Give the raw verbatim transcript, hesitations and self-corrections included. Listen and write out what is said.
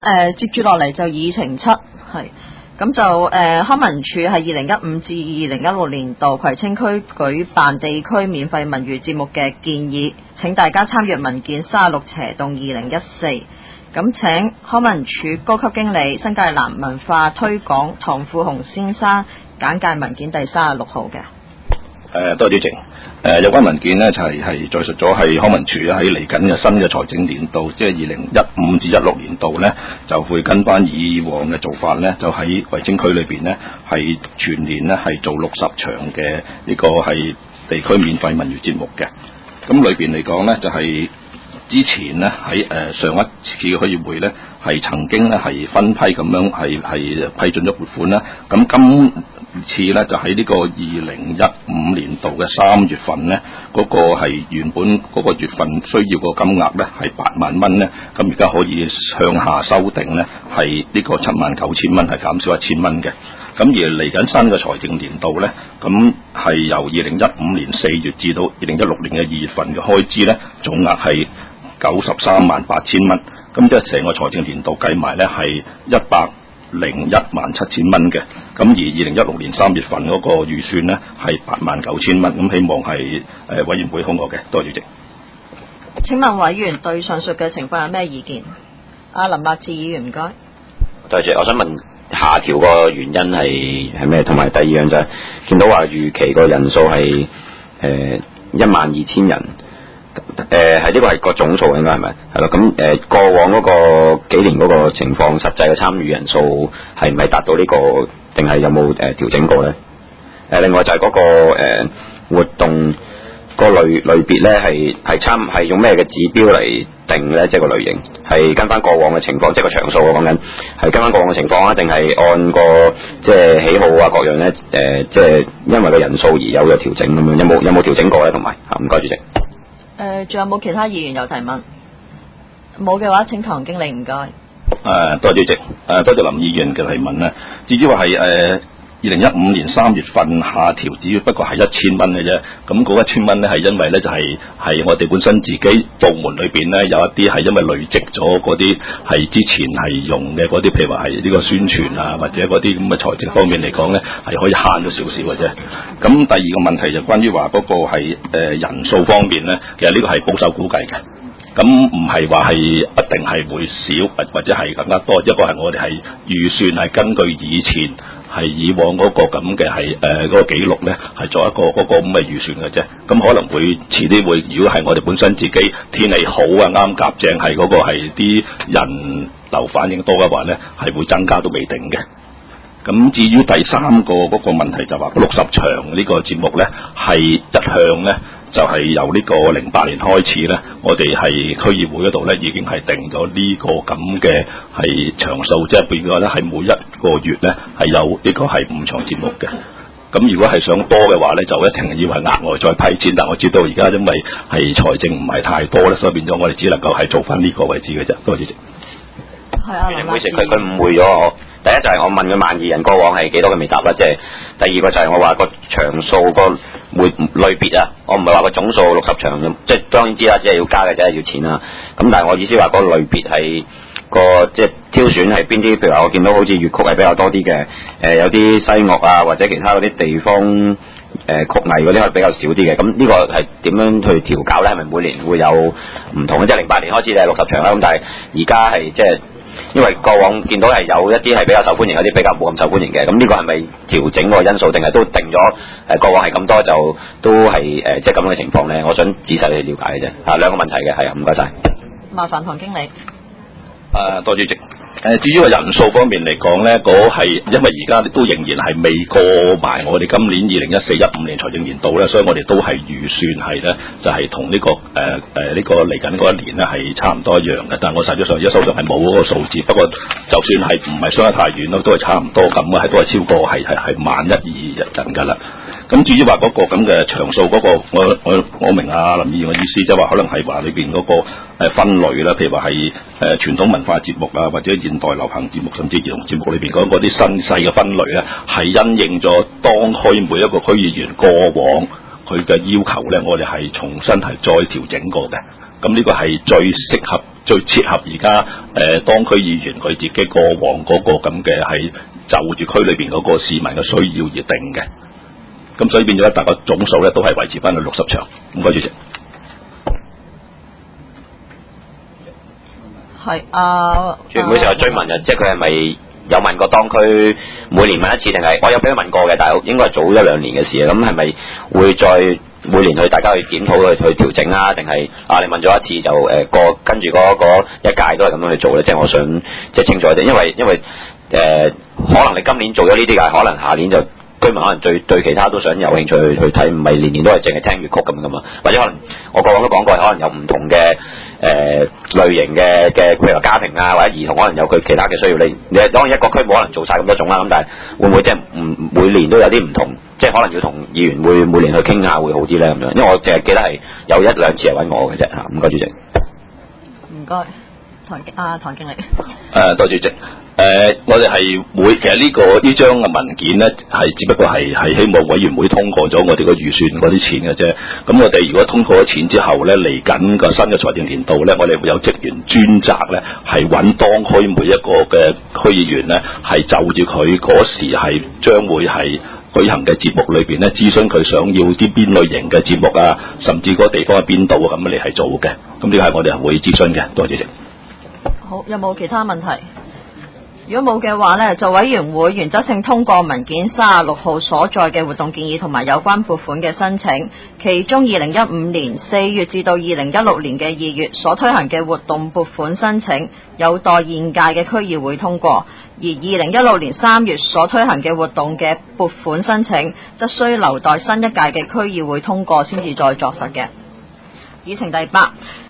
呃、接住落嚟就議程七係。咁就誒、呃、康文署係二零一五至二零一六年度葵青區舉辦地區免費文娛節目嘅建議，請大家參閱文件三十六斜洞二零一四。咁請康文署高級經理新界南文化推廣唐富雄先生簡介文件第三十六號嘅。 誒，多謝主席。誒，有關文件呢，就係係載述咗係康文署喺嚟緊嘅新嘅財政年度，即係二零一五至一六年度呢，就會跟翻以往嘅做法呢，就喺葵青區裏邊呢，係全年呢係做六十場嘅呢個係地區免費文娛節目嘅。咁裏邊嚟講呢，就係、是。之前呢，喺誒上一次嘅區議會呢，係曾經呢係分批咁樣係係批准咗撥款啦。咁今次呢，就喺呢個二零一五年度嘅三月份呢，嗰、那個係原本嗰個月份需要個金額呢係八萬蚊呢，咁而家可以向下修訂呢，係呢個七萬九千蚊，係減少一千蚊嘅。咁而嚟緊新嘅財政年度呢，咁係由二零一五年四月至到二零一六年嘅二月份嘅開支呢，總額係九十三萬八千蚊，咁即係成個財政年度計埋呢係一百零一萬七千蚊嘅。咁而二零一六年三月份嗰個預算呢係八萬九千蚊，咁希望係誒委員會通過嘅。多謝主席。 請問委員對上述嘅情況有咩意見？阿林立志議員唔該。 多謝，我想問下調個原因係係咩？同埋第二樣就係、是、見到話預期個人數係誒一萬二千人。誒係呢個係個總數應該係咪？係咯，咁誒、呃、過往嗰個幾年嗰個情況，實際嘅參與人數係唔係達到呢、這個，定係有冇誒調整過咧？誒、呃、另外就係嗰、那個誒、呃、活動個類類別咧，係係參係用咩嘅指標嚟定咧？即係個類型係跟翻過往嘅情況，即係個場數我講緊係跟翻過往嘅情況啊，定係按個即係喜好啊各樣咧？誒、呃、即係因為個人數而有咗調整咁樣，有冇有冇調整過咧？同埋嚇唔該主席。 誒、呃，仲有冇其他議員有提問？冇嘅話，請唐經理唔該。誒、 呃，多謝主席。誒、呃，多謝林議員嘅提問咧。至於話係誒二零一五年三月份下調，只不過係一千蚊嘅啫。咁嗰一千蚊咧係因為咧就係、是、係我哋本身自己部門裏邊咧有一啲係因為累積咗嗰啲係之前係用嘅嗰啲，譬如話係呢個宣傳啊，或者嗰啲咁嘅財政方面嚟講咧係可以慳咗少少嘅啫。咁第二個問題就關於話嗰個係誒、呃、人數方面咧，其實呢個係保守估計嘅。咁唔係話係一定係會少，或或者係更加多。一個係我哋係預算係根據以前係以往嗰個咁嘅係誒嗰個記錄咧，係做一個嗰、嗰個咁嘅預算嘅啫。咁可能會遲啲會，如果係我哋本身自己天氣好啊，啱夾正係嗰個係啲人流反應多嘅話咧，係會增加都未定嘅。咁至於第三個嗰個問題就話六十場呢個節目咧，係一向咧就係、是、由呢個零八年開始咧，我哋係區議會嗰度咧已經係定咗呢個咁嘅係場數，即係變咗咧係每一個月咧係有呢個係五場節目嘅。咁如果係想多嘅話咧，就一定要係額外再批錢。但我知道而家因為係財政唔係太多咧，所以變咗我哋只能夠係做翻呢個位置嘅啫。多謝主席。 係啊， 唔好意思，佢佢誤會咗我。第一就係我問佢萬二人過往係幾多，佢未答啦。即係第二個就係我話個場數個每類別啊，我唔係話個總數六十場，即係當然知啦，即係要加嘅，即係要錢啦。咁但係我意思話個類別係個即係挑選係邊啲？譬如話我見到好似粵曲係比較多啲嘅，誒、呃、有啲西樂啊或者其他嗰啲地方誒、呃、曲藝嗰啲係比較少啲嘅。咁呢個係點樣去調校咧？係咪每年會有唔同嘅？即係零八年開始就係六十場啦，咁但係而家係即係。因為過往見到係有一啲係比較受歡迎，有啲比較冇咁受歡迎嘅，咁呢個係咪調整個因素，定係都定咗？誒過往係咁多就都係誒即係咁樣嘅情況咧？我想仔細去了解嘅啫。啊兩個問題嘅，係啊，唔該晒。 麻煩唐經理。 誒多謝主席。誒至於個人數方面嚟講咧，嗰係因為而家都仍然係未過埋我哋今年二零一四一五年財政年度咧，所以我哋都係預算係咧就係同呢個誒誒呢個嚟緊嗰一年咧係差唔多一樣嘅。但係我實際上而家手上係冇嗰個數字，不過就算係唔係相得太遠咯，都係差唔多咁嘅，係都係超過係係係萬一二人㗎啦。咁至於話嗰個咁嘅場數嗰個，我我我明啊林議員嘅意思，即係話可能係話裏邊嗰個誒分類啦，譬如話係誒傳統文化節目啊，或者現代流行節目，甚至兒童節目裏邊嗰啲新細嘅分類咧，係因應咗當區每一個區議員過往佢嘅要求咧，我哋係重新係再調整過嘅。 咁呢個係最適合、最切合而家誒當區議員佢自己過往嗰個咁嘅係就住區裏邊嗰個市民嘅需要而定嘅。咁所以變咗大概總數咧都係維持翻去六十場。唔該，主席。 係啊， 全會成日追問啊，即係佢係咪有問過當區每年問一次，定係我有俾佢問過嘅，但係應該係早一兩年嘅事啊。咁係咪會再每年去大家去檢討去去調整啊？定係啊你問咗一次就誒過、呃、跟住嗰嗰一屆都係咁樣去做咧？即係我想即係清楚啲，因為因為誒、呃、可能你今年做咗呢啲嘅，可能下年就。居民可能對對其他都想有興趣去去睇，唔係年年都係淨係聽粵曲咁噶嘛，或者可能我過往都講過，可能有唔同嘅誒、呃、類型嘅嘅，譬如話家庭啊或者兒童，可能有佢其他嘅需要。你你當然一個區冇可能做晒咁多種啦，咁但係會唔會即係唔每年都有啲唔同，即係可能要同議員會每年去傾下會好啲咧咁樣？因為我淨係記得係有一兩次係揾我嘅啫嚇。唔該主席。 唔該，唐啊唐經理。 誒，多謝主席。誒、呃，我哋係會，其實呢、這個呢張嘅文件咧，係只不過係係希望委員會通過咗我哋個預算嗰啲錢嘅啫。咁我哋如果通過咗錢之後咧，嚟緊個新嘅財政年度咧，我哋會有職員專責咧，係揾當區每一個嘅區議員咧，係就住佢嗰時係將會係舉行嘅節目裏邊咧，諮詢佢想要啲邊類型嘅節目啊，甚至嗰個地方喺邊度啊，咁嚟係做嘅。咁呢個係我哋會諮詢嘅。多謝主席。 好，有冇其他問題？如果冇嘅話呢，就委員會原則性通過文件三十六號所在嘅活動建議同埋有關撥款嘅申請，其中二零一五年四月至到二零一六年嘅二月所推行嘅活動撥款申請有待現屆嘅區議會通過，而二零一六年三月所推行嘅活動嘅撥款申請則需留待新一屆嘅區議會通過先至再作實嘅。議程第八。